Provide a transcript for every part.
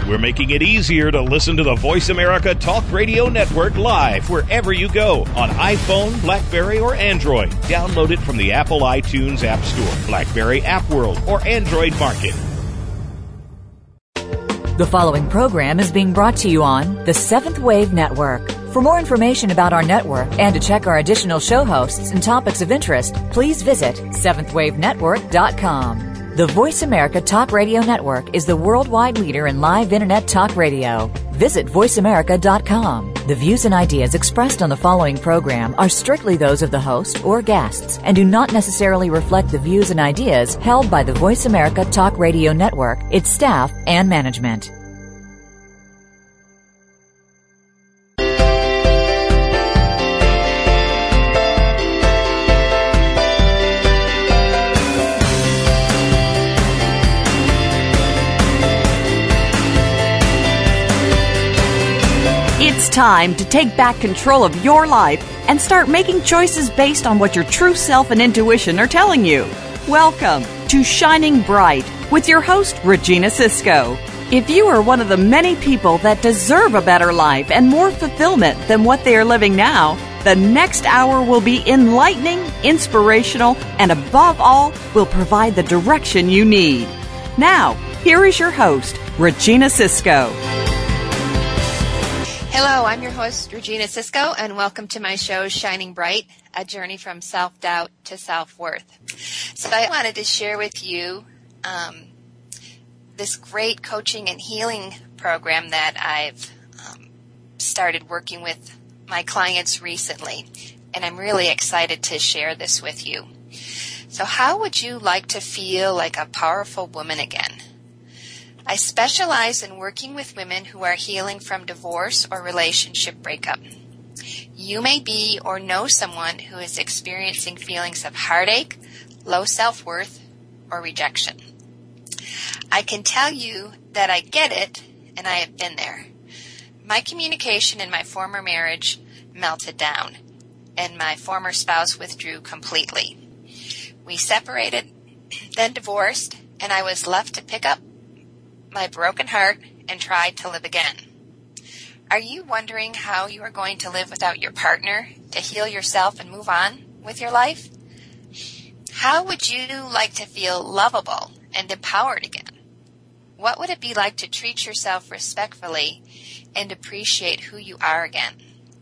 We're making it easier to listen to the Voice America Talk Radio Network live wherever you go on iPhone, BlackBerry, or Android. Download it from the Apple iTunes App Store, BlackBerry App World, or Android Market. The following program is being brought to you on the Seventh Wave Network. For more information about our network and to check our additional show hosts and topics of interest, please visit seventhwavenetwork.com. The Voice America Talk Radio Network is the worldwide leader in live Internet talk radio. Visit voiceamerica.com. The views and ideas expressed on the following program are strictly those of the host or guests and do not necessarily reflect the views and ideas held by the Voice America Talk Radio Network, its staff, and management. It's time to take back control of your life and start making choices based on what your true self and intuition are telling you. Welcome to Shining Bright with your host, Regina Cisco. If you are one of the many people that deserve a better life and more fulfillment than what they are living now, the next hour will be enlightening, inspirational, and above all, will provide the direction you need. Now, here is your host, Regina Cisco. Hello, I'm your host, Regina Cisco, and welcome to my show, Shining Bright, a journey from self-doubt to self-worth. So I wanted to share with you this great coaching and healing program that I've started working with my clients recently, and I'm really excited to share this with you. So how would you like to feel like a powerful woman again? I specialize in working with women who are healing from divorce or relationship breakup. You may be or know someone who is experiencing feelings of heartache, low self-worth, or rejection. I can tell you that I get it, and I have been there. My communication in my former marriage melted down, and my former spouse withdrew completely. We separated, then divorced, and I was left to pick up my broken heart and tried to live again. Are you wondering how you are going to live without your partner to heal yourself and move on with your life? How would you like to feel lovable and empowered again? What would it be like to treat yourself respectfully and appreciate who you are again?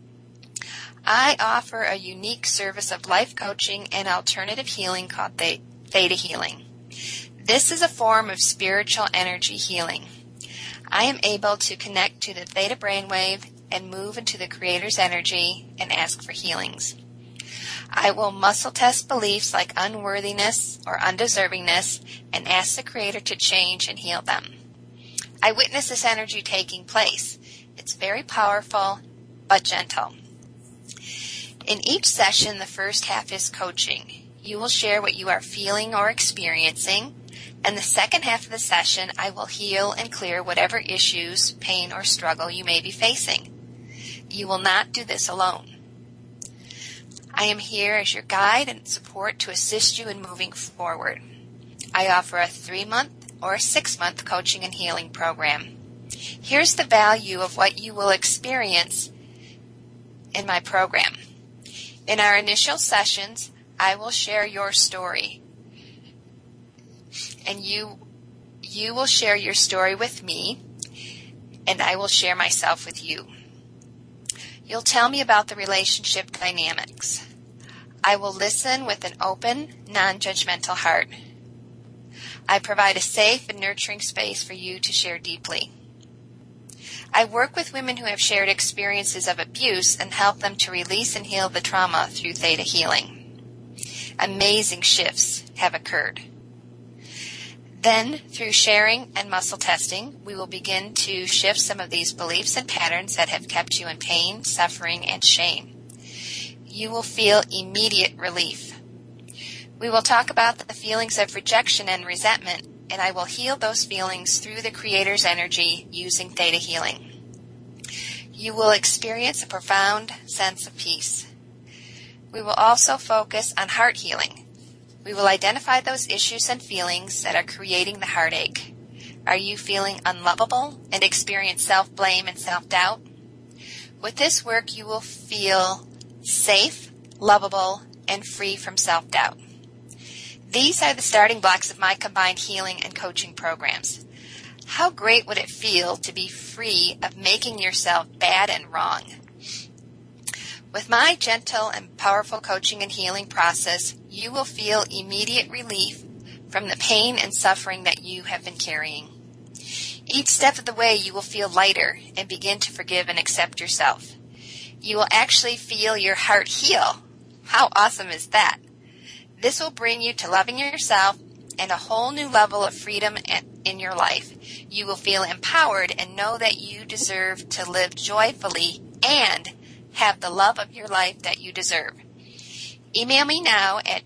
I offer a unique service of life coaching and alternative healing called Theta Healing. This is a form of spiritual energy healing. I am able to connect to the theta brainwave and move into the Creator's energy and ask for healings. I will muscle test beliefs like unworthiness or undeservingness and ask the Creator to change and heal them. I witness this energy taking place. It's very powerful but gentle. In each session, the first half is coaching. You will share what you are feeling or experiencing. And the second half of the session, I will heal and clear whatever issues, pain, or struggle you may be facing. You will not do this alone. I am here as your guide and support to assist you in moving forward. I offer a 3-month or a 6-month coaching and healing program. Here's the value of what you will experience in my program. In our initial sessions, I will share your story. And you will share your story with me, and I will share myself with you. You'll tell me about the relationship dynamics. I will listen with an open, non-judgmental heart. I provide a safe and nurturing space for you to share deeply. I work with women who have shared experiences of abuse and help them to release and heal the trauma through Theta Healing. Amazing shifts have occurred. Then, through sharing and muscle testing, we will begin to shift some of these beliefs and patterns that have kept you in pain, suffering, and shame. You will feel immediate relief. We will talk about the feelings of rejection and resentment, and I will heal those feelings through the Creator's energy using Theta Healing. You will experience a profound sense of peace. We will also focus on heart healing. We will identify those issues and feelings that are creating the heartache. Are you feeling unlovable and experience self-blame and self-doubt? With this work, you will feel safe, lovable, and free from self-doubt. These are the starting blocks of my combined healing and coaching programs. How great would it feel to be free of making yourself bad and wrong? With my gentle and powerful coaching and healing process, you will feel immediate relief from the pain and suffering that you have been carrying. Each step of the way, you will feel lighter and begin to forgive and accept yourself. You will actually feel your heart heal. How awesome is that? This will bring you to loving yourself and a whole new level of freedom in your life. You will feel empowered and know that you deserve to live joyfully and have the love of your life that you deserve. Email me now at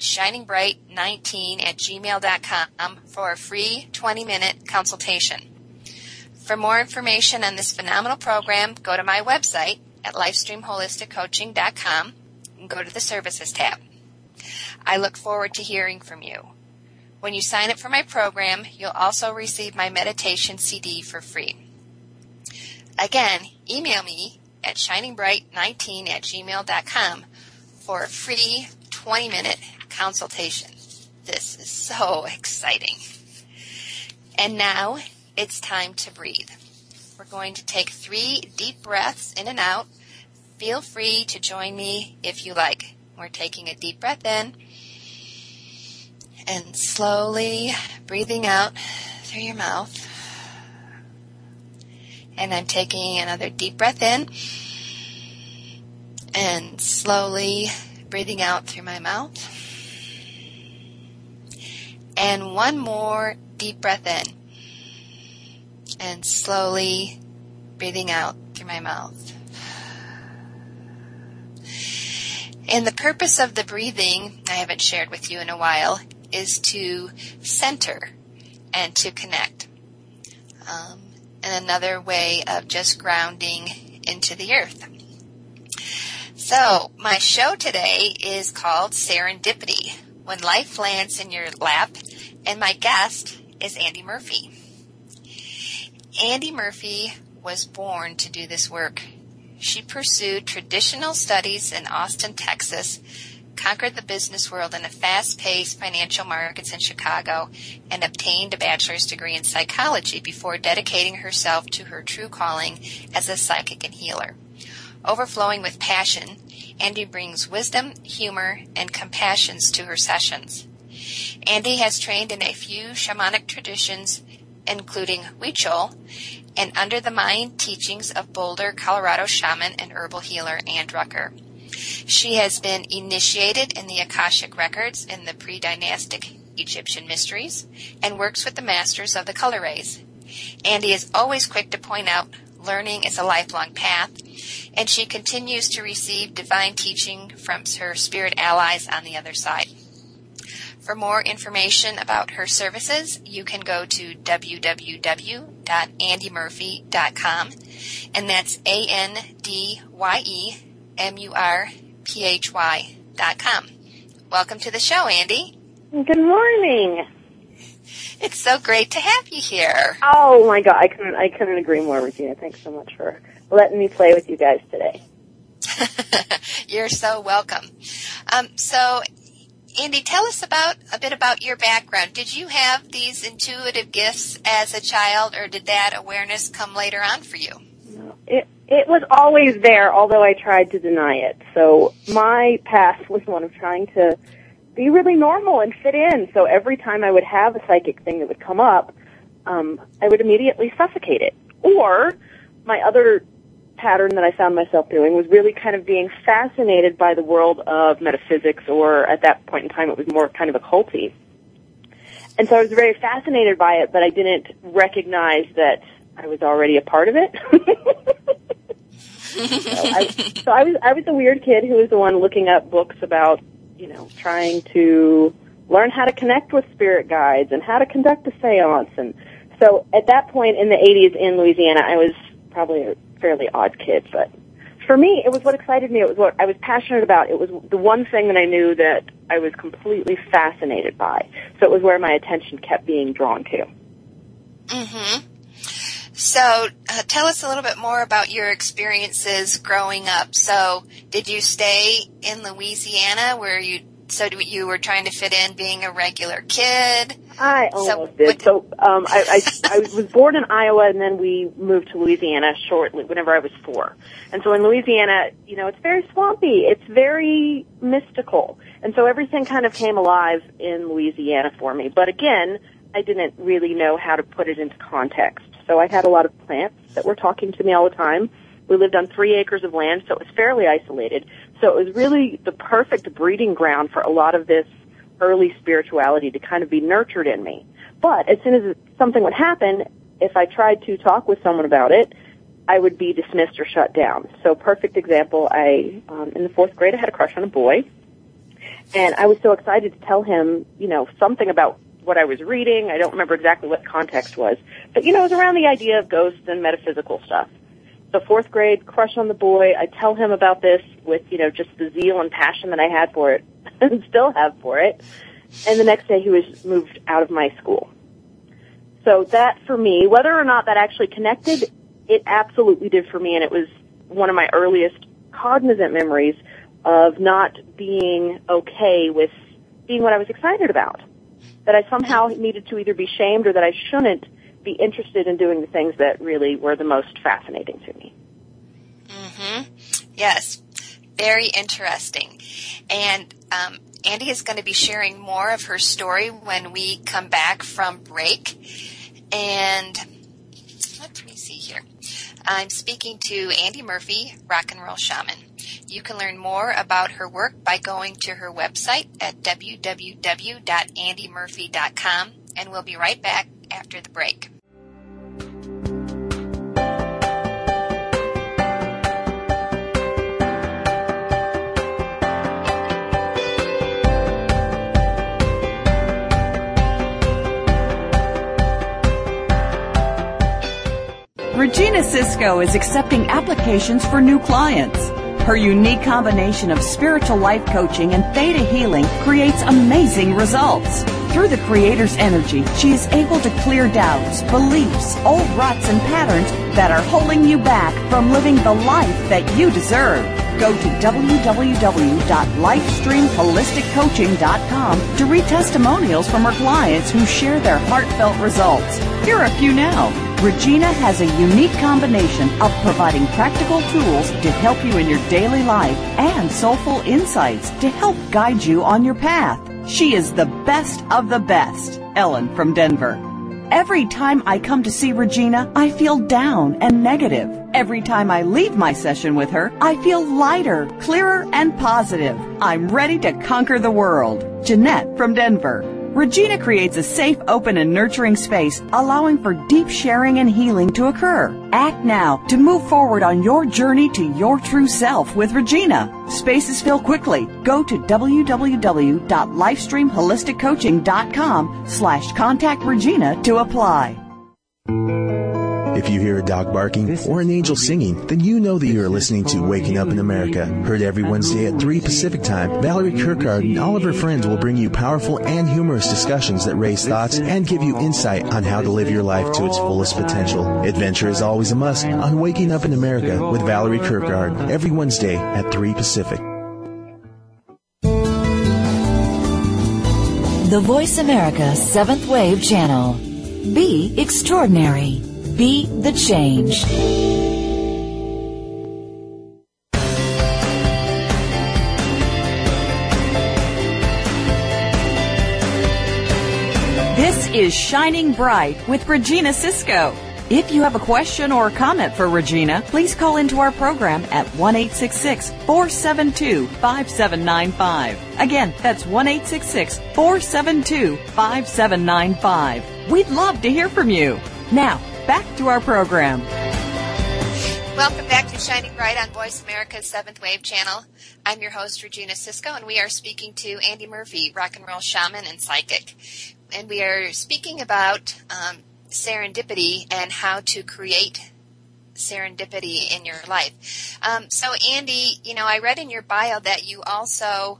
shiningbright19@gmail.com for a free 20-minute consultation. For more information on this phenomenal program, go to my website at lifestreamholisticcoaching.com and go to the Services tab. I look forward to hearing from you. When you sign up for my program, you'll also receive my meditation CD for free. Again, email me at shiningbright19@gmail.com for a free 20-minute consultation. This is so exciting. And now it's time to breathe. We're going to take 3 deep breaths in and out. Feel free to join me if you like. We're taking a deep breath in and slowly breathing out through your mouth. And I'm taking another deep breath in and slowly breathing out through my mouth. And one more deep breath in and slowly breathing out through my mouth. And the purpose of the breathing, I haven't shared with you in a while, is to center and to connect. And another way of just grounding into the earth. So, my show today is called Serendipity, When Life Lands in Your Lap, and my guest is Andy Murphy. Andy Murphy was born to do this work. She pursued traditional studies in Austin, Texas, conquered the business world in a fast-paced financial markets in Chicago, and obtained a bachelor's degree in psychology before dedicating herself to her true calling as a psychic and healer. Overflowing with passion, Andy brings wisdom, humor, and compassion to her sessions. Andy has trained in a few shamanic traditions, including Huichol, and under the mind teachings of Boulder, Colorado shaman and herbal healer Ann Drucker. She has been initiated in the Akashic Records in the pre-dynastic Egyptian mysteries and works with the masters of the color rays. Andy is always quick to point out learning is a lifelong path, and she continues to receive divine teaching from her spirit allies on the other side. For more information about her services, you can go to www.andymurphy.com, and that's ANDYEMURPHY.com. Welcome to the show, Andy. Good morning. It's so great to have you here. Oh my God, I couldn't agree more, Regina. Thanks so much for letting me play with you guys today. You're so welcome. So, Andy, tell us a bit about your background. Did you have these intuitive gifts as a child, or did that awareness come later on for you? No, it was always there, although I tried to deny it. So my past was one of trying to be really normal and fit in. So every time I would have a psychic thing that would come up, I would immediately suffocate it. Or my other pattern that I found myself doing was really kind of being fascinated by the world of metaphysics, or at that point in time it was more kind of occulty. And so I was very fascinated by it, but I didn't recognize that I was already a part of it. So I was the weird kid who was the one looking up books about, trying to learn how to connect with spirit guides and how to conduct a seance. And so at that point in the 80s in Louisiana, I was probably a fairly odd kid, but for me, it was what excited me. It was what I was passionate about. It was the one thing that I knew that I was completely fascinated by. So it was where my attention kept being drawn to. Mm-hmm. So tell us a little bit more about your experiences growing up. So did you stay in Louisiana where you were trying to fit in being a regular kid? I almost did. So I was born in Iowa, and then we moved to Louisiana shortly, whenever I was 4. And so in Louisiana, it's very swampy. It's very mystical. And so everything kind of came alive in Louisiana for me. But again, I didn't really know how to put it into context. So I had a lot of plants that were talking to me all the time. We lived on 3 acres of land, so it was fairly isolated. So it was really the perfect breeding ground for a lot of this early spirituality to kind of be nurtured in me. But as soon as something would happen, if I tried to talk with someone about it, I would be dismissed or shut down. So perfect example, in the 4th grade, I had a crush on a boy, and I was so excited to tell him, something about what I was reading. I don't remember exactly what the context was, but it was around the idea of ghosts and metaphysical stuff. So 4th grade, crush on the boy. I tell him about this with, just the zeal and passion that I had for it and still have for it. And the next day he was moved out of my school. So that for me, whether or not that actually connected, it absolutely did for me. And it was one of my earliest cognizant memories of not being okay with being what I was excited about. That I somehow needed to either be shamed or that I shouldn't be interested in doing the things that really were the most fascinating to me. Mm-hmm. Yes, very interesting. And Andi is going to be sharing more of her story when we come back from break. And let me see here. I'm speaking to Andi Murphy, Rock and Roll Shaman. You can learn more about her work by going to her website at www.andimurphy.com, and we'll be right back after the break. Regina Cisco is accepting applications for new clients. Her unique combination of spiritual life coaching and theta healing creates amazing results. Through the Creator's energy, she is able to clear doubts, beliefs, old ruts, and patterns that are holding you back from living the life that you deserve. Go to www.lifestreamholisticcoaching.com to read testimonials from her clients who share their heartfelt results. Here are a few now. Regina has a unique combination of providing practical tools to help you in your daily life and soulful insights to help guide you on your path. She is the best of the best. Ellen from Denver. Every time I come to see Regina, I feel down and negative. Every time I leave my session with her, I feel lighter, clearer, and positive. I'm ready to conquer the world. Jeanette from Denver. Regina creates a safe, open, and nurturing space, allowing for deep sharing and healing to occur. Act now to move forward on your journey to your true self with Regina. Spaces fill quickly. Go to www.lifestreamholisticcoaching.com/contact Regina to apply. If you hear a dog barking or an angel singing, then you know that you are listening to Waking Up in America. Heard every Wednesday at 3 Pacific Time, Valerie Kirkard and all of her friends will bring you powerful and humorous discussions that raise thoughts and give you insight on how to live your life to its fullest potential. Adventure is always a must on Waking Up in America with Valerie Kirkard every Wednesday at 3 Pacific. The Voice America 7th Wave Channel. Be extraordinary. Be the change. This is Shining Bright with Regina Cisco. If you have a question or comment for Regina, please call into our program at 1-866-472-5795. Again, that's 1-866-472-5795. We'd love to hear from you. Now, back to our program. Welcome back to Shining Bright on Voice America's 7th Wave Channel. I'm your host, Regina Cisco, and we are speaking to Andi Murphy, rock and roll shaman and psychic. And we are speaking about serendipity and how to create serendipity in your life. So, Andi, I read in your bio that you also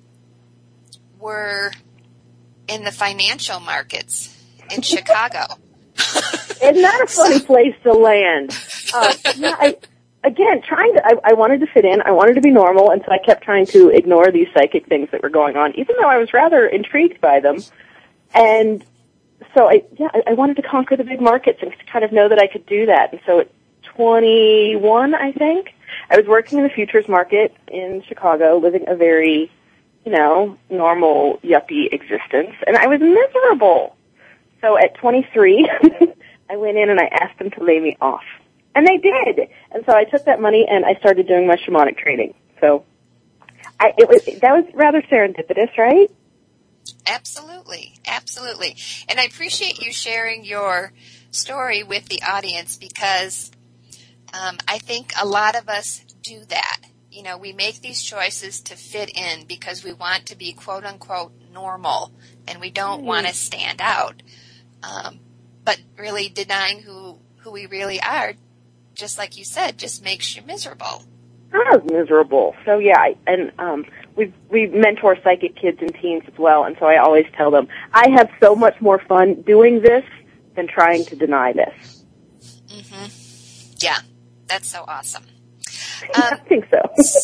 were in the financial markets in Chicago. Isn't that a funny place to land? I wanted to fit in. I wanted to be normal, and so I kept trying to ignore these psychic things that were going on, even though I was rather intrigued by them. And so I wanted to conquer the big markets and kind of know that I could do that. And so at 21, I think, I was working in the futures market in Chicago, living a very, normal yuppie existence, and I was miserable. So at 23, I went in and I asked them to lay me off. And they did. And so I took that money and I started doing my shamanic training. So that was rather serendipitous, right? Absolutely. Absolutely. And I appreciate you sharing your story with the audience because I think a lot of us do that. We make these choices to fit in because we want to be quote unquote normal and we don't want to stand out. But really denying who we really are, just like you said, just makes you miserable. I was miserable. So yeah, we mentor psychic kids and teens as well, and so I always tell them, I have so much more fun doing this than trying to deny this. Mm-hmm. Yeah, that's so awesome. I think so.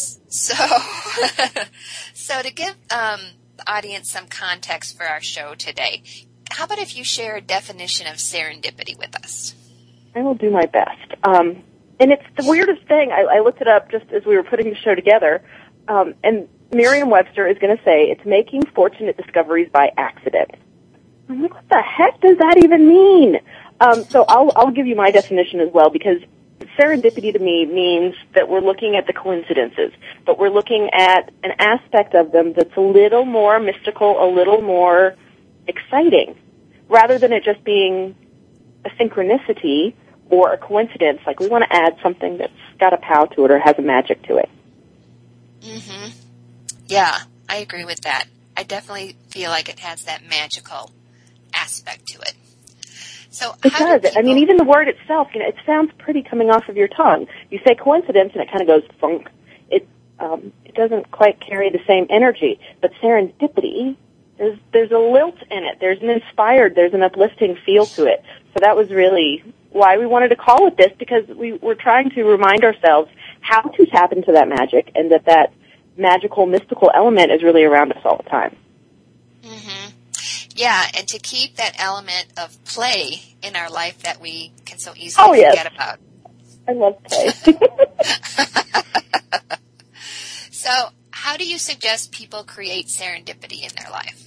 So to give the audience some context for our show today, how about if you share a definition of serendipity with us? I will do my best. And it's the weirdest thing. I looked it up just as we were putting the show together, and Merriam-Webster is going to say it's making fortunate discoveries by accident. I'm like, what the heck does that even mean? So I'll give you my definition as well, because serendipity to me means that we're looking at the coincidences, but we're looking at an aspect of them that's a little more mystical, a little more exciting, rather than it just being a synchronicity or a coincidence. Like, we want to add something that's got a pow to it or has a magic to it. Mm-hmm. Yeah, I agree with that. I definitely feel like it has that magical aspect to it. So it does. I mean, even the word itself, it sounds pretty coming off of your tongue. You say coincidence, and it kind of goes funk. It doesn't quite carry the same energy. But serendipity, there's a lilt in it. There's an uplifting feel to it. So that was really why we wanted to call it this, because we were trying to remind ourselves how to tap into that magic, and that magical, mystical element is really around us all the time. Mm-hmm. Yeah, and to keep that element of play in our life that we can so easily forget about. I love play. So, how do you suggest people create serendipity in their life?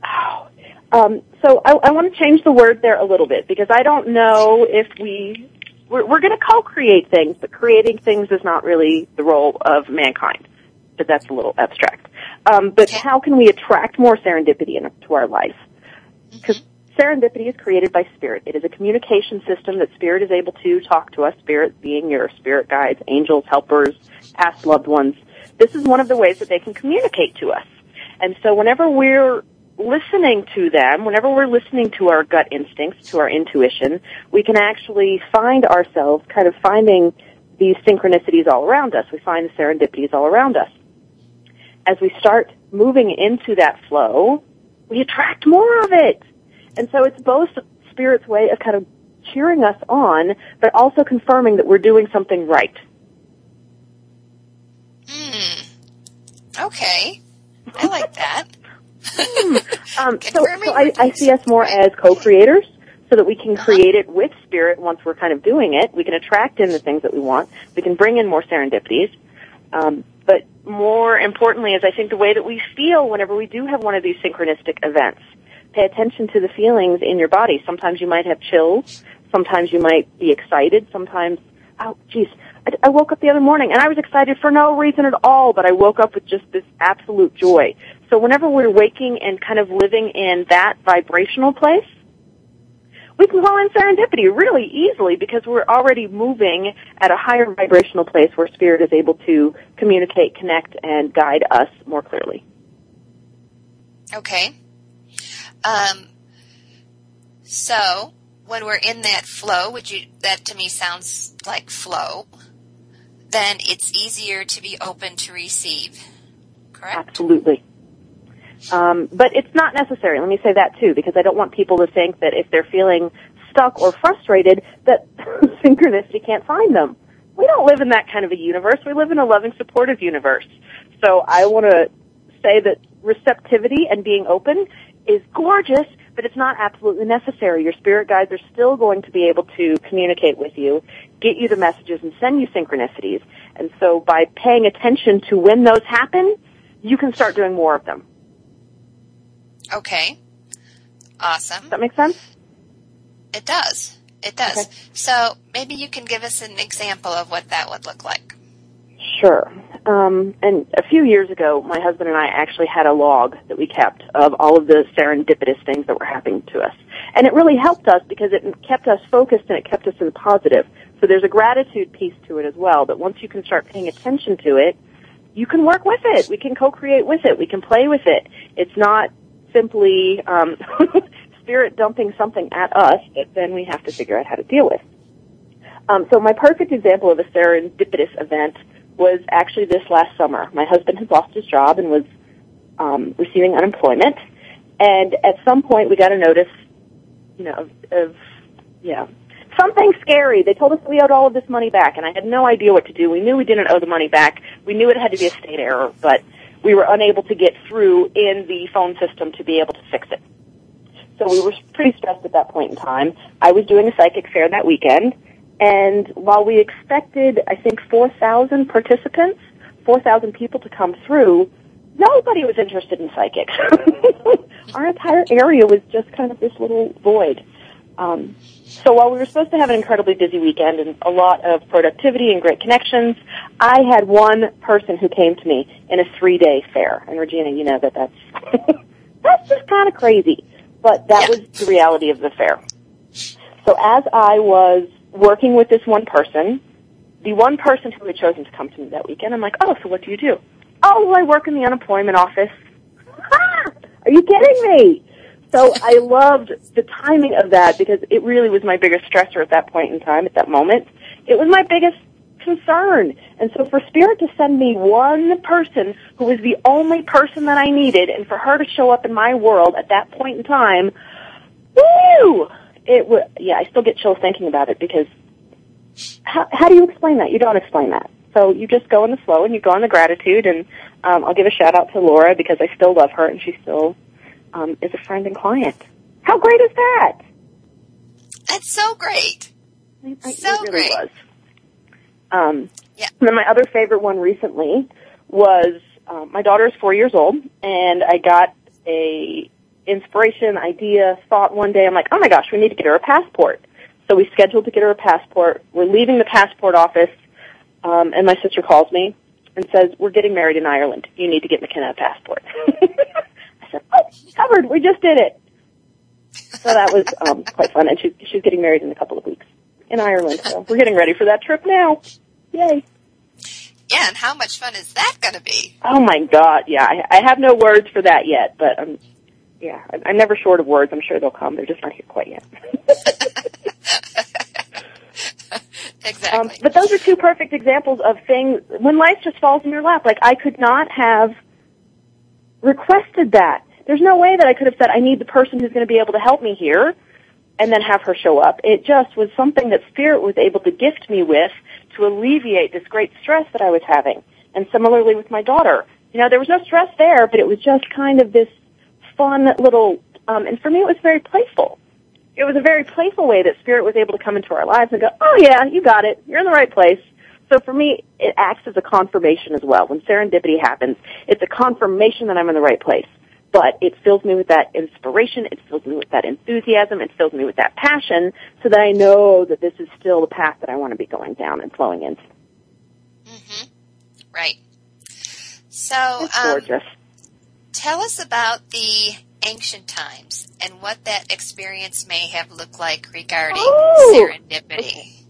So I want to change the word there a little bit, because I don't know if we're going to co-create things, but creating things is not really the role of mankind. But that's a little abstract. But how can we attract more serendipity into our life? Because serendipity is created by spirit. It is a communication system that spirit is able to talk to us, spirit being your spirit guides, angels, helpers, past loved ones. This is one of the ways that they can communicate to us. And so whenever we're listening to them, whenever we're listening to our gut instincts, to our intuition, we can actually find ourselves kind of finding these synchronicities all around us. We find the serendipities all around us. As we start moving into that flow, we attract more of it. And so it's both Spirit's way of kind of cheering us on, but also confirming that we're doing something right. Okay. I like that. So I see us more as co-creators, so that we can create it with Spirit once we're kind of doing it. We can attract in the things that we want. We can bring in more serendipities. But more importantly is, I think, the way that we feel whenever we do have one of these synchronistic events. Pay attention to the feelings in your body. Sometimes you might have chills. Sometimes you might be excited. Sometimes, I woke up the other morning and I was excited for no reason at all, but I woke up with just this absolute joy. So whenever we're waking and kind of living in that vibrational place, we can call in serendipity really easily, because we're already moving at a higher vibrational place where Spirit is able to communicate, connect, and guide us more clearly. Okay. So when we're in that flow, that to me sounds like flow, then it's easier to be open to receive, correct? Absolutely. But it's not necessary. Let me say that too, because I don't want people to think that if they're feeling stuck or frustrated that synchronicity can't find them. We don't live in that kind of a universe. We live in a loving, supportive universe. So I want to say that receptivity and being open is gorgeous, but it's not absolutely necessary. Your spirit guides are still going to be able to communicate with you, get you the messages, and send you synchronicities. And so by paying attention to when those happen, you can start doing more of them. Okay. Awesome. Does that make sense? It does. It does. Okay. So maybe you can give us an example of what that would look like. Sure. And a few years ago, my husband and I actually had a log that we kept of all of the serendipitous things that were happening to us. And it really helped us because it kept us focused and it kept us in the positive. So there's a gratitude piece to it as well, that once you can start paying attention to it, you can work with it. We can co-create with it. We can play with it. It's not simply spirit dumping something at us that then we have to figure out how to deal with. So my perfect example of a serendipitous event was actually this last summer. My husband had lost his job and was receiving unemployment, and at some point we got a notice, of something scary. They told us we owed all of this money back, and I had no idea what to do. We knew we didn't owe the money back. We knew it had to be a state error, but we were unable to get through in the phone system to be able to fix it. So we were pretty stressed at that point in time. I was doing a psychic fair that weekend, and while we expected, I think, 4,000 participants, 4,000 people to come through, nobody was interested in psychics. Our entire area was just kind of this little void. So while we were supposed to have an incredibly busy weekend and a lot of productivity and great connections, I had one person who came to me in a 3-day fair. And Regina, you know that's that's just kind of crazy. But that was the reality of the fair. So as I was working with this one person, the one person who had chosen to come to me that weekend, I'm like, oh, so what do you do? Oh, well, I work in the unemployment office. Are you kidding me? So I loved the timing of that because it really was my biggest stressor at that point in time, at that moment. It was my biggest concern. And so for Spirit to send me one person who was the only person that I needed and for her to show up in my world at that point in time, woo! I still get chills thinking about it because how do you explain that? You don't explain that. So you just go in the flow and you go in the gratitude, and I'll give a shout out to Laura because I still love her and she still is a friend and client. How great is that? That's so great. It really was. And Yeah. then my other favorite one recently was my daughter is 4 years old, and I got a inspiration, idea, thought one day. I'm like, oh my gosh, we need to get her a passport. So we scheduled to get her a passport. We're leaving the passport office, and my sister calls me and says, we're getting married in Ireland. You need to get McKenna a passport. I said, oh, covered. We just did it. So that was quite fun, and she's getting married in a couple of weeks in Ireland. So we're getting ready for that trip now. Yay. Yeah, and how much fun is that going to be? Oh, my God, yeah. I have no words for that yet, but I'm never short of words. I'm sure they'll come. They're just not here quite yet. Exactly. But those are two perfect examples of things when life just falls in your lap. Like, I could not have requested that. There's no way that I could have said, I need the person who's going to be able to help me here, and then have her show up. It just was something that Spirit was able to gift me with to alleviate this great stress that I was having. And similarly with my daughter. There was no stress there, but it was just kind of this fun little, and for me it was very playful. It was a very playful way that Spirit was able to come into our lives and go, oh yeah, you got it. You're in the right place. So for me, it acts as a confirmation as well. When serendipity happens, it's a confirmation that I'm in the right place. But it fills me with that inspiration, it fills me with that enthusiasm, it fills me with that passion so that I know that this is still the path that I want to be going down and flowing into. Mm-hmm. Right. So, it's gorgeous. Tell us about the ancient times and what that experience may have looked like regarding serendipity.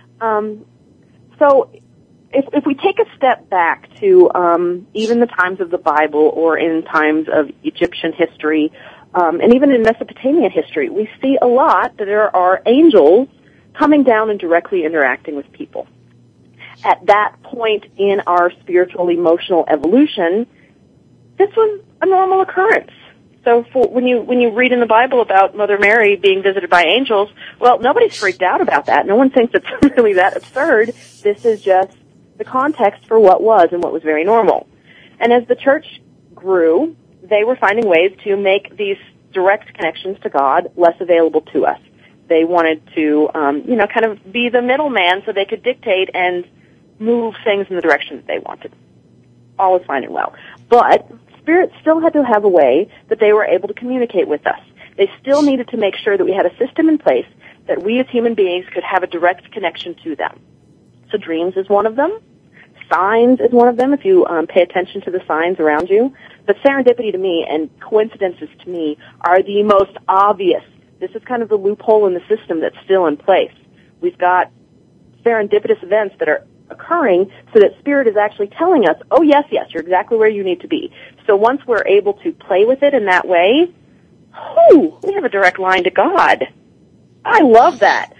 So if we take a step back to even the times of the Bible or in times of Egyptian history, and even in Mesopotamian history, we see a lot that there are angels coming down and directly interacting with people. At that point in our spiritual, emotional evolution, this was a normal occurrence. So when you read in the Bible about Mother Mary being visited by angels, well, nobody's freaked out about that. No one thinks it's really that absurd. This is just the context for what was and what was very normal. And as the church grew, they were finding ways to make these direct connections to God less available to us. They wanted to, kind of be the middleman so they could dictate and move things in the direction that they wanted. All is fine and well. But spirits still had to have a way that they were able to communicate with us. They still needed to make sure that we had a system in place that we as human beings could have a direct connection to them. So dreams is one of them. Signs is one of them, if you pay attention to the signs around you. But serendipity to me and coincidences to me are the most obvious. This is kind of the loophole in the system that's still in place. We've got serendipitous events that are occurring so that Spirit is actually telling us, oh, yes, you're exactly where you need to be. So once we're able to play with it in that way, we have a direct line to God. I love that.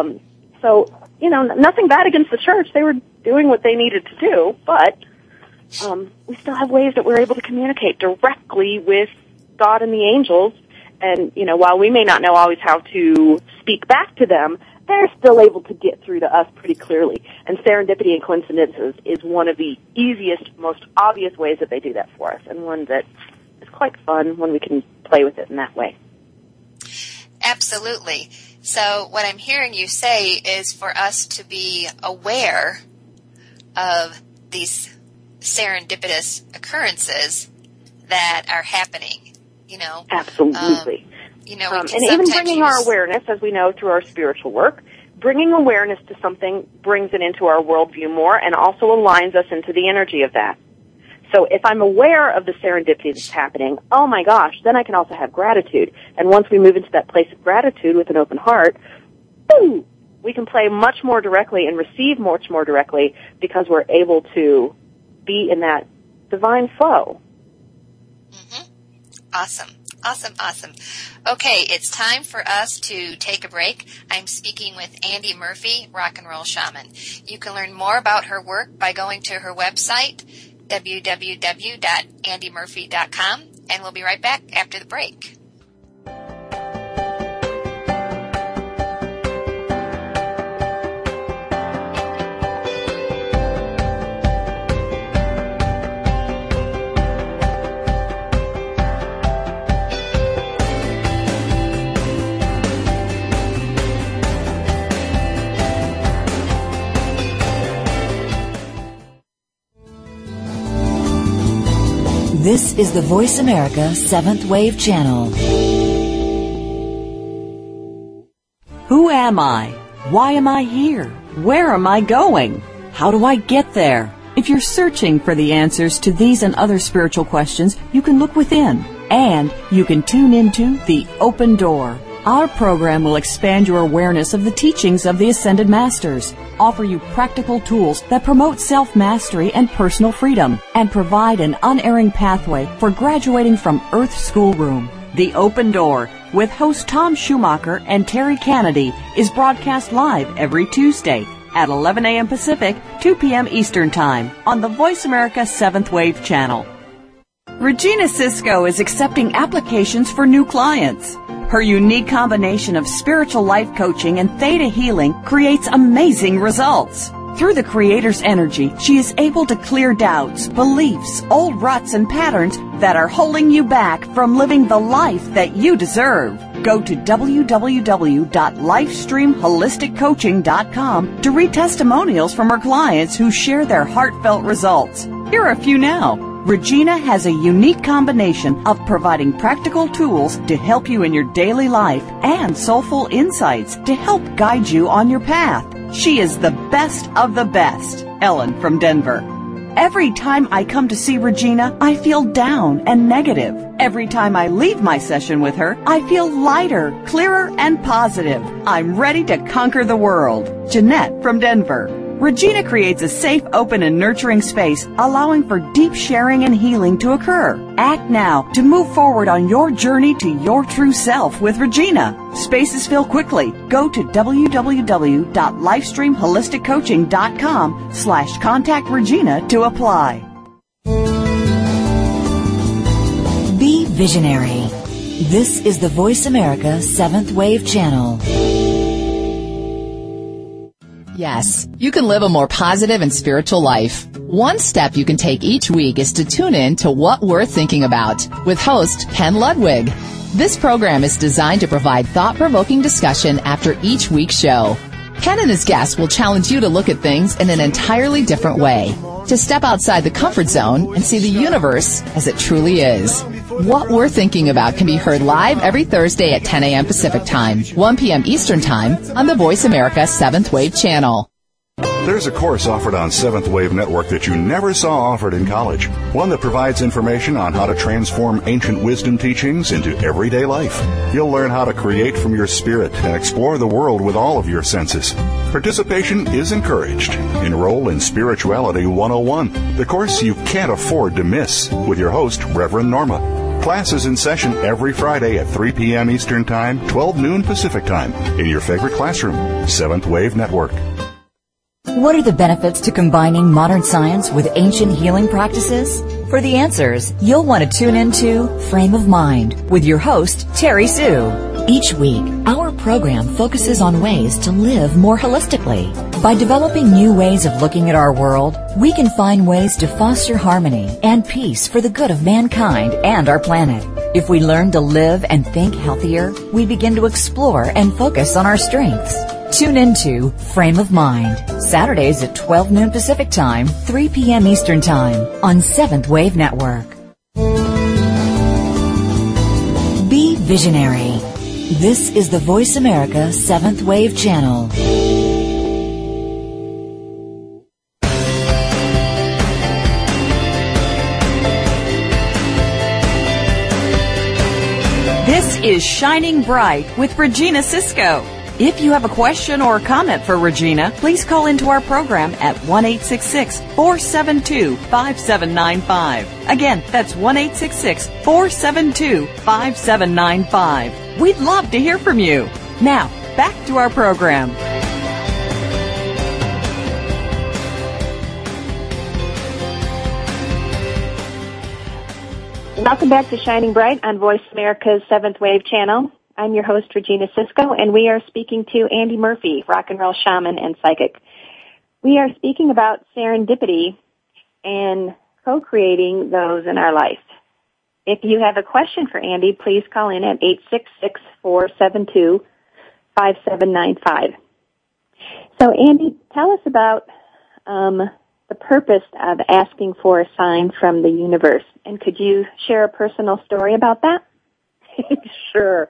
Nothing bad against the church. They were doing what they needed to do, but we still have ways that we're able to communicate directly with God and the angels. And, while we may not know always how to speak back to them, they're still able to get through to us pretty clearly. And serendipity and coincidences is one of the easiest, most obvious ways that they do that for us, and one that is quite fun when we can play with it in that way. Absolutely. So what I'm hearing you say is for us to be aware of these serendipitous occurrences that are happening, Absolutely. And even bringing our awareness, as we know through our spiritual work, bringing awareness to something brings it into our worldview more and also aligns us into the energy of that. So if I'm aware of the serendipity that's happening, oh my gosh, then I can also have gratitude. And once we move into that place of gratitude with an open heart, we can play much more directly and receive much more directly because we're able to be in that divine flow. Mm-hmm. Awesome. Okay, it's time for us to take a break. I'm speaking with Andi Murphy, Rock and Roll Shaman. You can learn more about her work by going to her website, www.andymurphy.com, and we'll be right back after the break. This is the Voice America 7th Wave Channel. Who am I? Why am I here? Where am I going? How do I get there? If you're searching for the answers to these and other spiritual questions, you can look within, and you can tune into The Open Door. Our program will expand your awareness of the teachings of the Ascended Masters, offer you practical tools that promote self-mastery and personal freedom, and provide an unerring pathway for graduating from Earth Schoolroom. The Open Door, with host Tom Schumacher and Terry Kennedy, is broadcast live every Tuesday at 11 a.m. Pacific, 2 p.m. Eastern Time on the Voice America 7th Wave Channel. Regina Cisco is accepting applications for new clients. Her unique combination of spiritual life coaching and theta healing creates amazing results. Through the Creator's energy, she is able to clear doubts, beliefs, old ruts, and patterns that are holding you back from living the life that you deserve. Go to www.lifestreamholisticcoaching.com to read testimonials from her clients who share their heartfelt results. Here are a few now. Regina has a unique combination of providing practical tools to help you in your daily life and soulful insights to help guide you on your path. She is the best of the best. Ellen from Denver. Every time I come to see Regina, I feel down and negative. Every time I leave my session with her, I feel lighter, clearer, and positive. I'm ready to conquer the world. Jeanette from Denver. Regina creates a safe, open, and nurturing space, allowing for deep sharing and healing to occur. Act now to move forward on your journey to your true self with Regina. Spaces fill quickly. Go to www.lifestreamholisticcoaching.com/contact Regina to apply. Be visionary. This is the Voice America 7th Wave Channel. Yes, you can live a more positive and spiritual life. One step you can take each week is to tune in to What We're Thinking About with host Ken Ludwig. This program is designed to provide thought-provoking discussion after each week's show. Ken and his guests will challenge you to look at things in an entirely different way, to step outside the comfort zone and see the universe as it truly is. What We're Thinking About can be heard live every Thursday at 10 a.m. Pacific Time, 1 p.m. Eastern Time on the Voice America 7th Wave Channel. There's a course offered on 7th Wave Network that you never saw offered in college. One that provides information on how to transform ancient wisdom teachings into everyday life. You'll learn how to create from your spirit and explore the world with all of your senses. Participation is encouraged. Enroll in Spirituality 101, the course you can't afford to miss, with your host, Reverend Norma. Class is in session every Friday at 3 p.m. Eastern Time, 12 noon Pacific Time, in your favorite classroom, 7th Wave Network. What are the benefits to combining modern science with ancient healing practices? For the answers, you'll want to tune into Frame of Mind with your host, Terry Sue. Each week, our program focuses on ways to live more holistically. By developing new ways of looking at our world, we can find ways to foster harmony and peace for the good of mankind and our planet. If we learn to live and think healthier, we begin to explore and focus on our strengths. Tune into Frame of Mind, Saturdays at 12 noon Pacific Time, 3 p.m. Eastern Time on 7th Wave Network. Be visionary. This is the Voice America 7th Wave Channel. This is Shining Bright with Regina Sisko. If you have a question or a comment for Regina, please call into our program at 1-866-472-5795. Again, that's 1-866-472-5795. We'd love to hear from you. Now, back to our program. Welcome back to Shining Bright on Voice America's 7th Wave Channel. I'm your host, Regina Sisko, and we are speaking to Andy Murphy, rock and roll shaman and psychic. We are speaking about serendipity and co-creating those in our life. If you have a question for Andy, please call in at 866-472-5795. So, Andy, tell us about the purpose of asking for a sign from the universe, and could you share a personal story about that? Sure.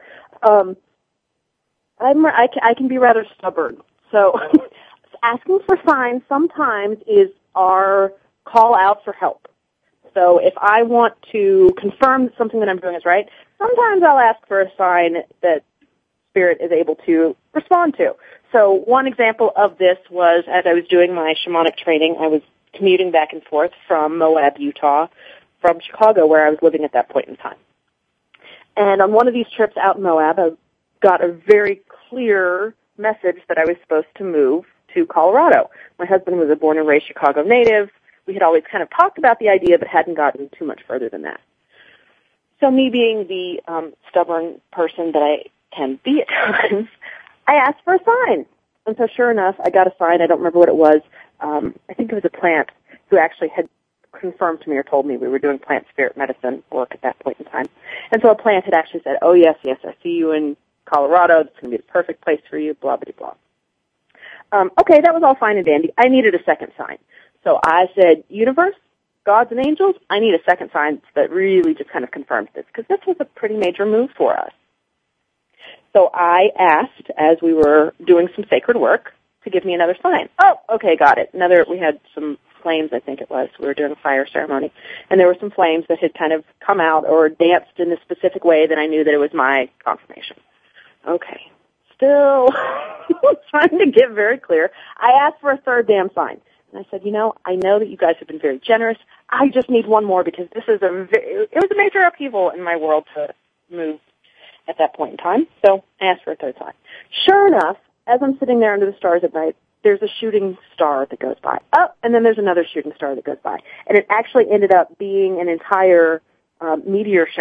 I can be rather stubborn. So asking for signs sometimes is our call out for help. So if I want to confirm that something that I'm doing is right, sometimes I'll ask for a sign that Spirit is able to respond to. So one example of this was as I was doing my shamanic training, I was commuting back and forth from Moab, Utah, from Chicago, where I was living at that point in time. And on one of these trips out in Moab, I got a very clear message that I was supposed to move to Colorado. My husband was a born and raised Chicago native. We had always kind of talked about the idea, but hadn't gotten too much further than that. So me being the stubborn person that I can be at times, I asked for a sign. And so sure enough, I got a sign. I don't remember what it was. I think it was a plant who actually had confirmed to me or told me we were doing plant spirit medicine work at that point in time. And so a plant had actually said, oh, yes, I see you in Colorado. It's going to be the perfect place for you, blah, blah, blah. Okay, that was all fine and dandy. I needed a second sign. So I said, universe, gods and angels, I need a second sign that really just kind of confirms this, because this was a pretty major move for us. So I asked, as we were doing some sacred work, to give me another sign. Oh, okay, got it. We had some flames, I think it was. We were doing a fire ceremony. And there were some flames that had kind of come out or danced in a specific way that I knew that it was my confirmation. Okay. Still trying to get very clear. I asked for a third damn sign. And I said, I know that you guys have been very generous. I just need one more because this is it was a major upheaval in my world to move at that point in time. So I asked for a third sign. Sure enough, as I'm sitting there under the stars at night, there's a shooting star that goes by. Oh, and then there's another shooting star that goes by. And it actually ended up being an entire meteor shower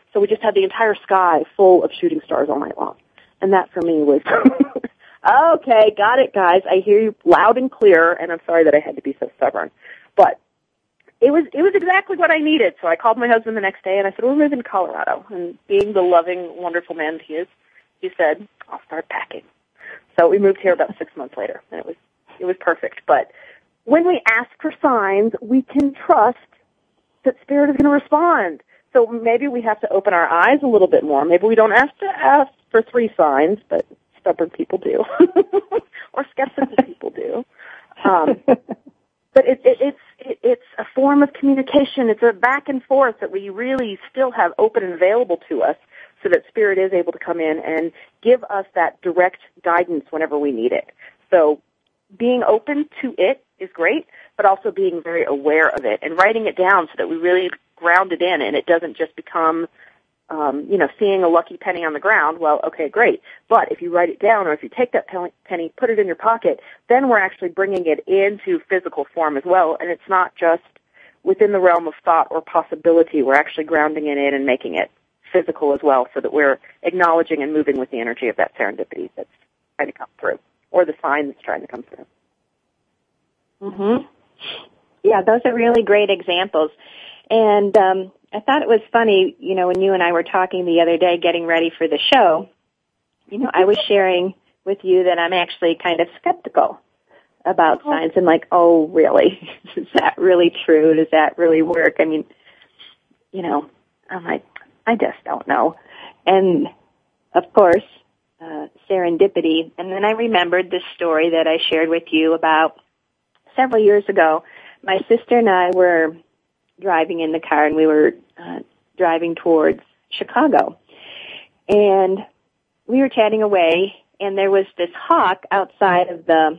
So we just had the entire sky full of shooting stars all night long. And that for me was, okay, got it, guys. I hear you loud and clear, and I'm sorry that I had to be so stubborn. But it was exactly what I needed. So I called my husband the next day, and I said, we're moving to Colorado. And being the loving, wonderful man he is, he said, I'll start packing. So we moved here about 6 months later, and it was perfect. But when we ask for signs, we can trust that Spirit is going to respond. So maybe we have to open our eyes a little bit more. Maybe we don't have to ask for 3 signs, but stubborn people do, or skeptical people do. But it's a form of communication. It's a back and forth that we really still have open and available to us, so that Spirit is able to come in and give us that direct guidance whenever we need it. So being open to it is great, but also being very aware of it and writing it down so that we really ground it in, and it doesn't just become, seeing a lucky penny on the ground. Well, okay, great. But if you write it down, or if you take that penny, put it in your pocket, then we're actually bringing it into physical form as well, and it's not just within the realm of thought or possibility. We're actually grounding it in and making it physical as well, so that we're acknowledging and moving with the energy of that serendipity that's trying to come through, or the sign that's trying to come through. Mm-hmm. Yeah, those are really great examples. And I thought it was funny, when you and I were talking the other day getting ready for the show, I was sharing with you that I'm actually kind of skeptical about signs. And like, oh, really? Is that really true? Does that really work? I mean, I'm like, I just don't know. And, of course, serendipity. And then I remembered this story that I shared with you about several years ago. My sister and I were driving in the car, and we were driving towards Chicago. And we were chatting away, and there was this hawk outside of the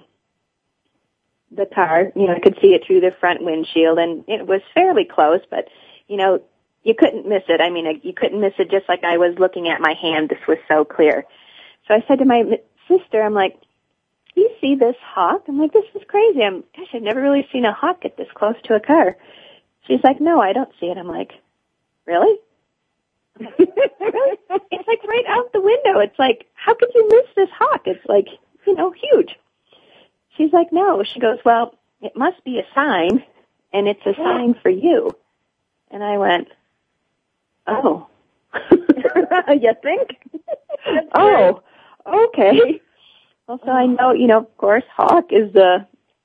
car. I could see it through the front windshield, and it was fairly close, but, you couldn't miss it. I mean, you couldn't miss it, just like I was looking at my hand. This was so clear. So I said to my sister, I'm like, do you see this hawk? I'm like, this is crazy. I've never really seen a hawk get this close to a car. She's like, no, I don't see it. I'm like, really? Really? It's like right out the window. It's like, how could you miss this hawk? It's like, huge. She's like, no. She goes, well, it must be a sign, and it's a sign for you. And I went, oh. You think? Oh, okay. Well, so I know, of course, hawk is the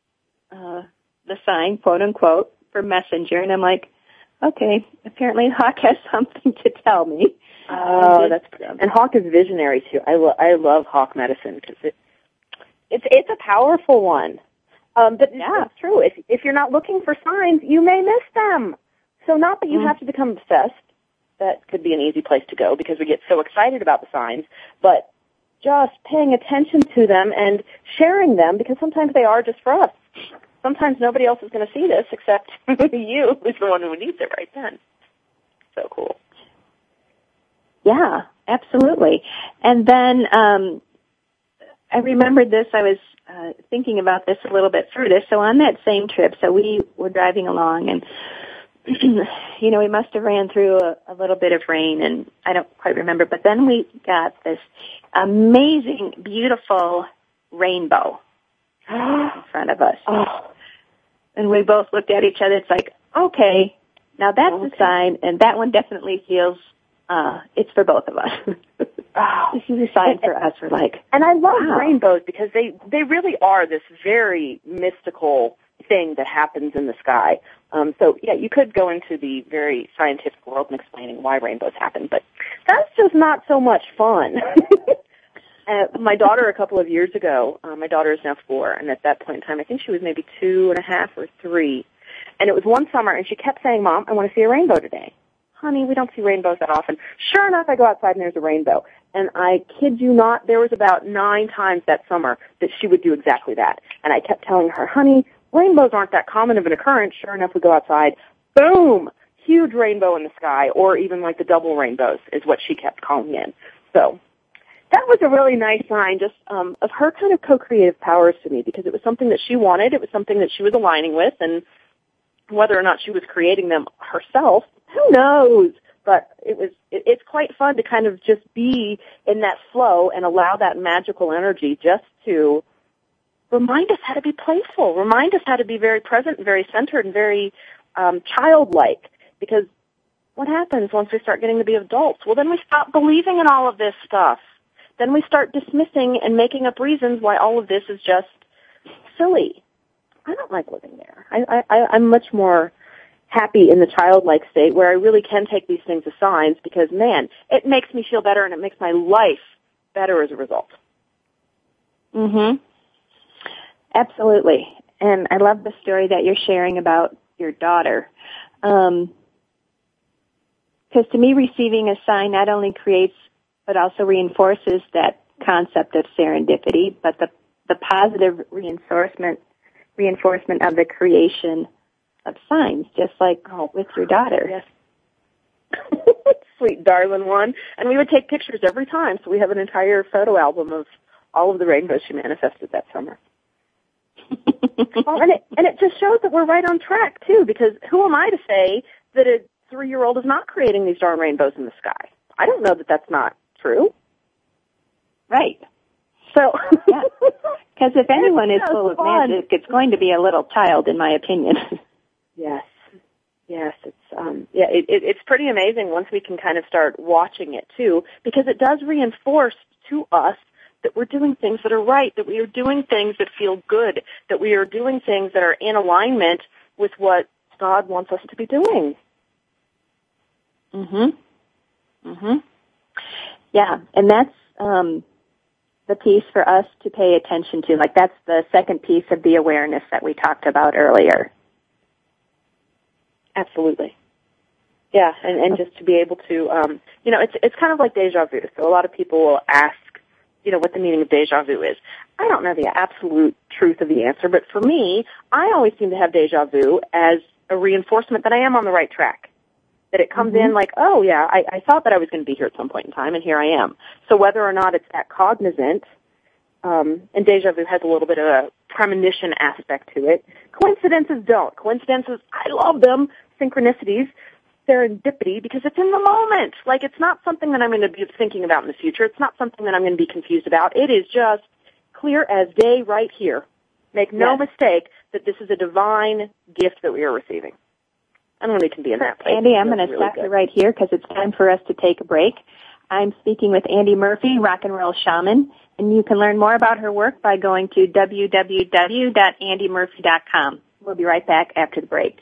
sign, quote unquote, for messenger, and I'm like, okay, apparently hawk has something to tell me. Oh, and hawk is visionary too. I love hawk medicine because it's a powerful one. But yeah, it's true. If you're not looking for signs, you may miss them. So not that you have to become obsessed. That could be an easy place to go because we get so excited about the signs, but just paying attention to them and sharing them, because sometimes they are just for us. Sometimes nobody else is going to see this except you, who's the one who needs it right then. So cool. Yeah, absolutely. And then I remembered this. I was thinking about this a little bit further. So on that same trip, so we were driving along, and we must have ran through a little bit of rain, and I don't quite remember. But then we got this amazing, beautiful rainbow in front of us. Oh. And we both looked at each other. It's like, okay, now that's a sign, and that one definitely feels it's for both of us. This is a sign for us. We're like, and I love rainbows because they really are this very mystical thing that happens in the sky. So, yeah, you could go into the very scientific world and explaining why rainbows happen, but that's just not so much fun. My daughter, a couple of years ago, my daughter is now 4, and at that point in time, I think she was maybe 2.5 or 3, and it was one summer, and she kept saying, Mom, I want to see a rainbow today. Honey, we don't see rainbows that often. Sure enough, I go outside, and there's a rainbow. And I kid you not, there was about 9 times that summer that she would do exactly that. And I kept telling her, honey, rainbows aren't that common of an occurrence. Sure enough, we go outside, boom, huge rainbow in the sky, or even like the double rainbows is what she kept calling in. So that was a really nice sign just of her kind of co-creative powers to me, because it was something that she wanted. It was something that she was aligning with, and whether or not she was creating them herself, who knows? but it's quite fun to kind of just be in that flow and allow that magical energy just to remind us how to be playful, remind us how to be very present and very centered and very childlike. Because what happens once we start getting to be adults? Well, then we stop believing in all of this stuff. Then we start dismissing and making up reasons why all of this is just silly. I don't like living there. I'm much more happy in the childlike state where I really can take these things as signs because, man, it makes me feel better and it makes my life better as a result. Mm-hmm. Absolutely. And I love the story that you're sharing about your daughter. Because to me, receiving a sign not only creates but also reinforces that concept of serendipity, but the positive reinforcement of the creation of signs, just like with your daughter. Yes. Sweet darling one. And we would take pictures every time, so we have an entire photo album of all of the rainbows she manifested that summer. and it just shows that we're right on track, too, because who am I to say that a 3-year-old is not creating these darn rainbows in the sky? I don't know that that's not true. Right. So, because if anyone is full of magic, it's going to be a little child, in my opinion. Yes, it's pretty amazing once we can kind of start watching it too, because it does reinforce to us that we're doing things that are right, that we are doing things that feel good, that we are doing things that are in alignment with what God wants us to be doing. Yeah, and that's the piece for us to pay attention to. Like, that's the second piece of the awareness that we talked about earlier. Absolutely. Yeah, and just to be able to, it's kind of like deja vu. So a lot of people will ask, what the meaning of deja vu is. I don't know the absolute truth of the answer, but for me, I always seem to have deja vu as a reinforcement that I am on the right track. That it comes in like, oh yeah, I thought that I was going to be here at some point in time, and here I am. So whether or not it's that cognizant, and deja vu has a little bit of a premonition aspect to it. Coincidences don't. Coincidences, I love them. Synchronicities, serendipity, because it's in the moment. Like, it's not something that I'm going to be thinking about in the future. It's not something that I'm going to be confused about. It is just clear as day right here. Make no mistake that this is a divine gift that we are receiving. I don't know if we can be in that place. Andy, I'm going to stop you right here because it's time for us to take a break. I'm speaking with Andi Murphy, rock and roll shaman, and you can learn more about her work by going to www.andymurphy.com. We'll be right back after the break.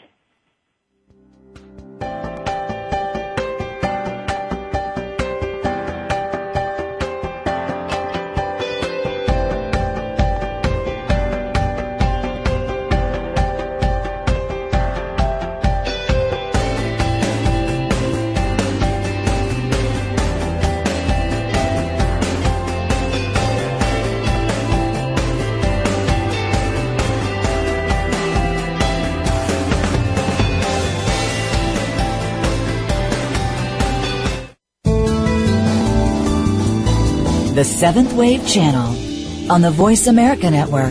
The Seventh Wave Channel on the Voice America Network.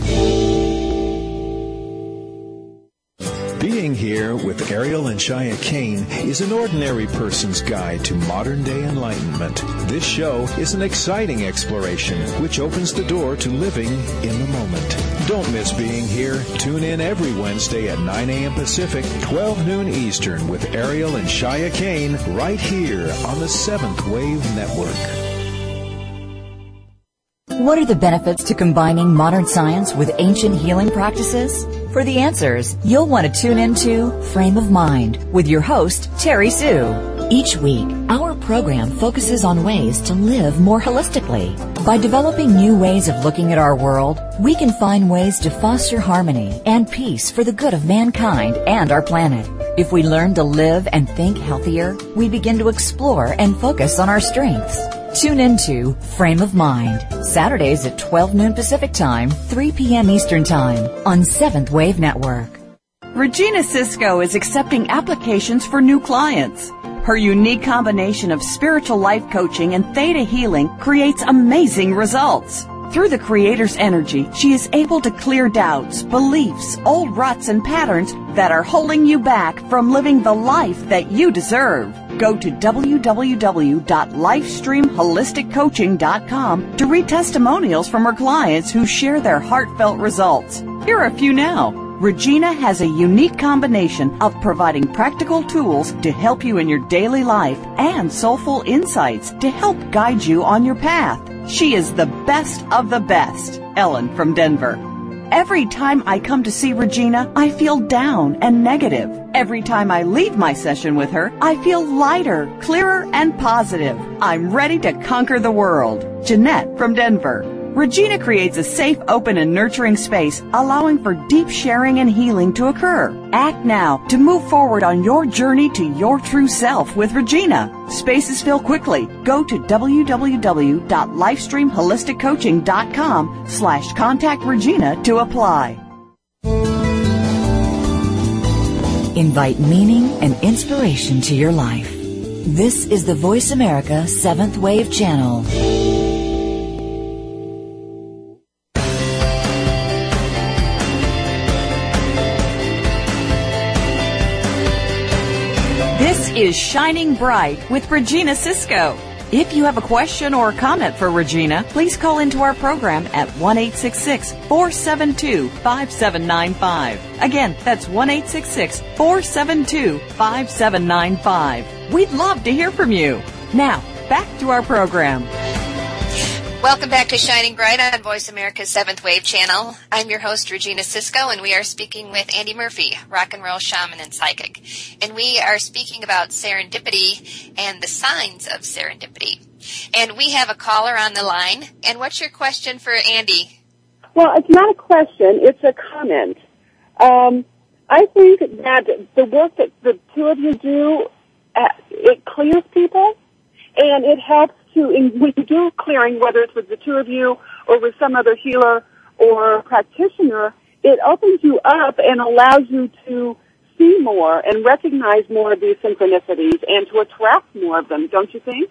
Being Here with Ariel and Shia Kane is an ordinary person's guide to modern-day enlightenment. This show is an exciting exploration which opens the door to living in the moment. Don't miss Being Here. Tune in every Wednesday at 9 a.m. Pacific, 12 noon Eastern with Ariel and Shia Kane right here on the Seventh Wave Network. What are the benefits to combining modern science with ancient healing practices? For the answers, you'll want to tune into Frame of Mind with your host, Terry Sue. Each week, our program focuses on ways to live more holistically. By developing new ways of looking at our world, we can find ways to foster harmony and peace for the good of mankind and our planet. If we learn to live and think healthier, we begin to explore and focus on our strengths. Tune into Frame of Mind, Saturdays at 12 noon Pacific Time, 3 p.m. Eastern Time on Seventh Wave Network. Regina Cisco is accepting applications for new clients. Her unique combination of spiritual life coaching and theta healing creates amazing results. Through the Creator's energy, she is able to clear doubts, beliefs, old ruts, and patterns that are holding you back from living the life that you deserve. Go to www.lifestreamholisticcoaching.com to read testimonials from her clients who share their heartfelt results. Here are a few now. Regina has a unique combination of providing practical tools to help you in your daily life and soulful insights to help guide you on your path. She is the best of the best. Ellen from Denver. Every time I come to see Regina, I feel down and negative. Every time I leave my session with her, I feel lighter, clearer, and positive. I'm ready to conquer the world. Jeanette from Denver. Regina creates a safe, open, and nurturing space, allowing for deep sharing and healing to occur. Act now to move forward on your journey to your true self with Regina. Spaces fill quickly. Go to www.lifestreamholisticcoaching.com/contact Regina to apply. Invite meaning and inspiration to your life. This is the Voice America 7th Wave Channel. This is Shining Bright with Regina Sisko. If you have a question or comment for Regina, please call into our program at 1-866-472-5795. Again, that's 1-866-472-5795. We'd love to hear from you. Now, back to our program. Welcome back to Shining Bright on Voice America's 7th Wave Channel. I'm your host, Regina Sisko, and we are speaking with Andy Murphy, rock and roll shaman and psychic. And we are speaking about serendipity and the signs of serendipity. And we have a caller on the line. And what's your question for Andy? Well, it's not a question, it's a comment. I think that the work that the two of you do, it clears people, and it helps when you do clearing, whether it's with the two of you or with some other healer or practitioner, it opens you up and allows you to see more and recognize more of these synchronicities and to attract more of them, don't you think?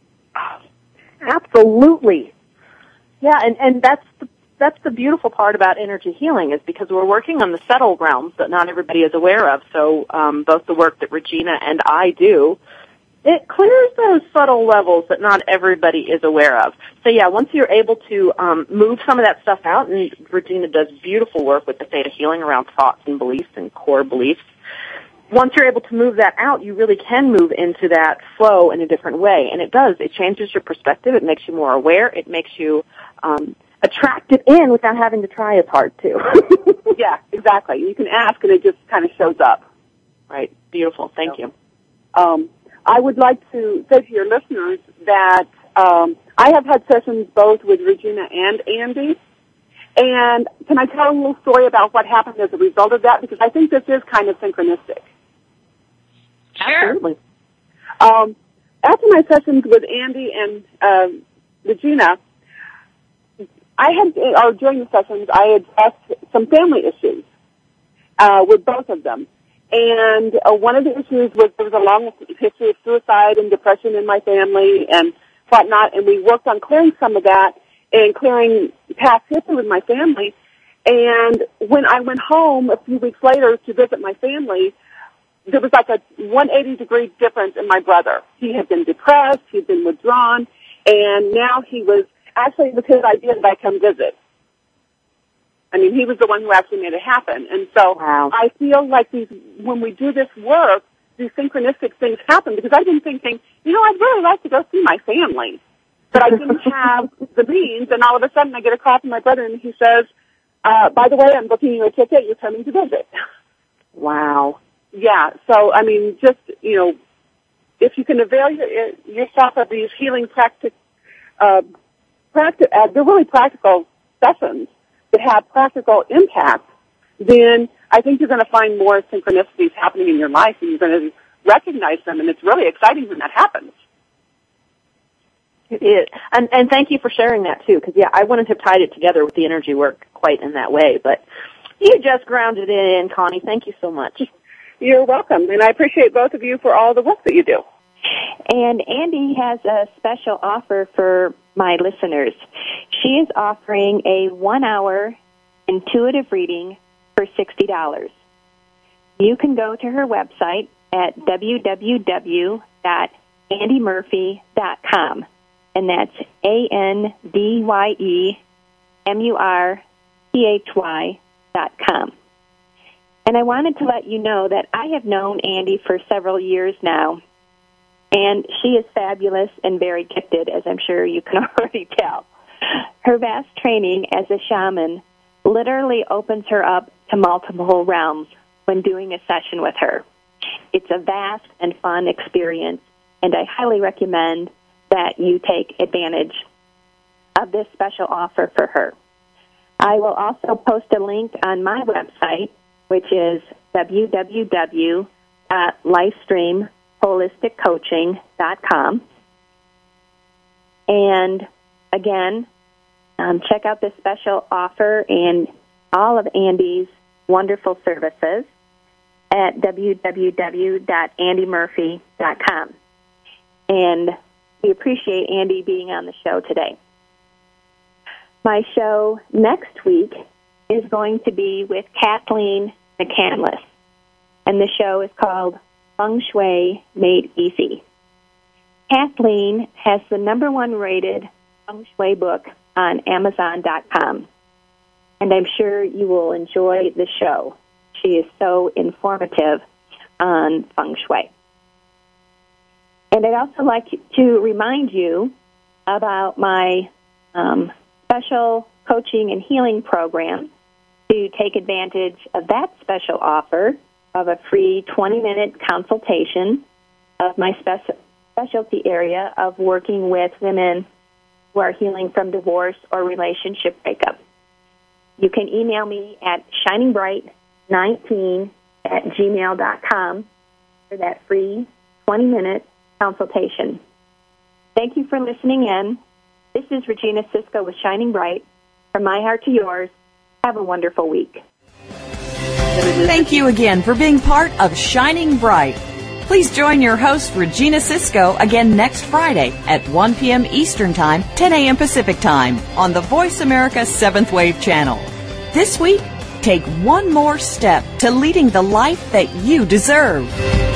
Absolutely. Yeah, and that's the beautiful part about energy healing is because we're working on the subtle realms that not everybody is aware of. So both the work that Regina and I do, it clears those subtle levels that not everybody is aware of. So yeah, once you're able to move some of that stuff out, and Regina does beautiful work with the theta healing around thoughts and beliefs and core beliefs, once you're able to move that out, you really can move into that flow in a different way. And it does. It changes your perspective. It makes you more aware. It makes you attracted in without having to try as hard, too. Yeah, exactly. You can ask, and it just kind of shows up. Right. Beautiful. Thank you. I would like to say to your listeners that I have had sessions both with Regina and Andy. And can I tell a little story about what happened as a result of that? Because I think this is kind of synchronistic. Absolutely. After my sessions with Andy and Regina, during the sessions, I addressed some family issues with both of them. And one of the issues was there was a long history of suicide and depression in my family and whatnot, and we worked on clearing some of that and clearing past history with my family. And when I went home a few weeks later to visit my family, there was like a 180-degree difference in my brother. He had been depressed, he had been withdrawn, and now it was his idea that I come visit. I mean, he was the one who actually made it happen. And so I feel like when we do this work, these synchronistic things happen because I've been thinking, I'd really like to go see my family, but I didn't have the means. And all of a sudden I get a call from my brother and he says, by the way, I'm booking you a ticket. You're coming to visit. Wow. Yeah. So, I mean, just, if you can avail yourself of these healing they're really practical sessions that have practical impact, then I think you're going to find more synchronicities happening in your life, and you're going to recognize them, and it's really exciting when that happens. It is. And thank you for sharing that, too, because, I wouldn't have tied it together with the energy work quite in that way, but you just grounded it in, Connie. Thank you so much. You're welcome, and I appreciate both of you for all the work that you do. And Andy has a special offer for my listeners. She is offering a 1-hour intuitive reading for $60. You can go to her website at www.reginasis, www.andymurphy.com. And that's ANDYEMURPHY.com. And I wanted to let you know that I have known Andy for several years now, and she is fabulous and very gifted, as I'm sure you can already tell. Her vast training as a shaman literally opens her up to multiple realms when doing a session with her. It's a vast and fun experience, and I highly recommend that you take advantage of this special offer for her. I will also post a link on my website, which is www.lifestreamholisticcoaching.com. And again, check out this special offer and all of Andy's wonderful services at www.andymurphy.com. And we appreciate Andy being on the show today. My show next week is going to be with Kathleen McCandless, and the show is called Feng Shui Made Easy. Kathleen has the #1 rated Feng Shui book on Amazon.com, and I'm sure you will enjoy the show. She is so informative on Feng Shui. And I'd also like to remind you about my special coaching and healing program. To take advantage of that special offer of a free 20-minute consultation of my specialty area of working with women who are healing from divorce or relationship breakup. You can email me at shiningbright19@gmail.com for that free 20-minute consultation. Thank you for listening in. This is Regina Cisco with Shining Bright. From my heart to yours, have a wonderful week. Thank you again for being part of Shining Bright. Please join your host, Regina Cisco, again next Friday at 1 p.m. Eastern Time, 10 a.m. Pacific Time on the Voice America 7th Wave channel. This week, take one more step to leading the life that you deserve.